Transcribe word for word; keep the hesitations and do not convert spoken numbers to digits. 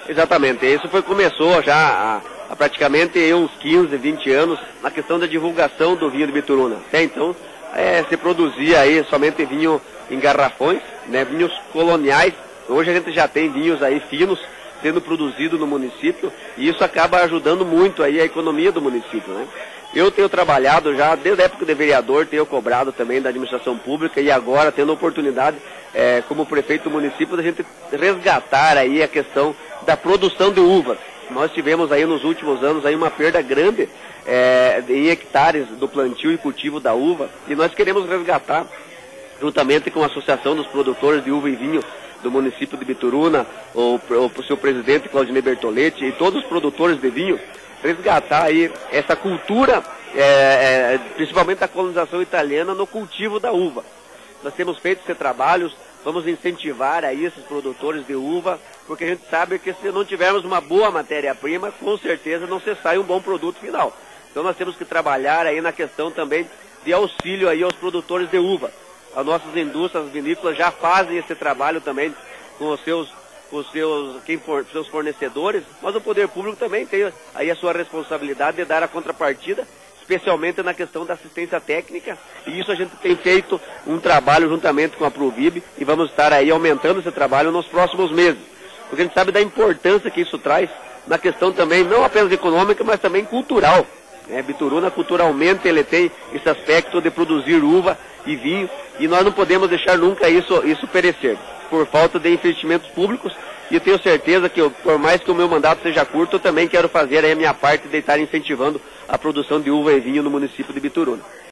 Exatamente, isso foi, começou já há, há praticamente uns quinze, vinte anos, na questão da divulgação do vinho de Bituruna. Até então, é, se produzia aí somente vinho em garrafões, né, vinhos coloniais. Hoje a gente já tem vinhos aí finos sendo produzidos no município, e isso acaba ajudando muito aí a economia do município, né? Eu tenho trabalhado já, desde a época de vereador, tenho cobrado também da administração pública, e agora tendo a oportunidade, é, como prefeito do município, da gente resgatar aí a questão da produção de uvas. Nós tivemos aí nos últimos anos aí uma perda grande é, em hectares do plantio e cultivo da uva, e nós queremos resgatar, juntamente com a Associação dos Produtores de Uva e Vinho do município de Bituruna, o, o, o seu presidente Claudinei Bertoletti e todos os produtores de vinho, resgatar aí essa cultura, é, é, principalmente da colonização italiana, no cultivo da uva. Nós temos feito esses trabalhos, vamos incentivar aí esses produtores de uva, porque a gente sabe que se não tivermos uma boa matéria-prima, com certeza não se sai um bom produto final. Então nós temos que trabalhar aí na questão também de auxílio aí aos produtores de uva. As nossas indústrias, as vinícolas já fazem esse trabalho também com os seus os seus, quem for, seus fornecedores, mas o poder público também tem aí a sua responsabilidade de dar a contrapartida, especialmente na questão da assistência técnica, e isso a gente tem feito um trabalho juntamente com a Provib, e vamos estar aí aumentando esse trabalho nos próximos meses, porque a gente sabe da importância que isso traz na questão também, não apenas econômica, mas também cultural. É, Bituruna culturalmente ele tem esse aspecto de produzir uva e vinho, e nós não podemos deixar nunca isso, isso perecer, por falta de investimentos públicos, e eu tenho certeza que eu, por mais que o meu mandato seja curto, eu também quero fazer aí a minha parte de estar incentivando a produção de uva e vinho no município de Bituruna.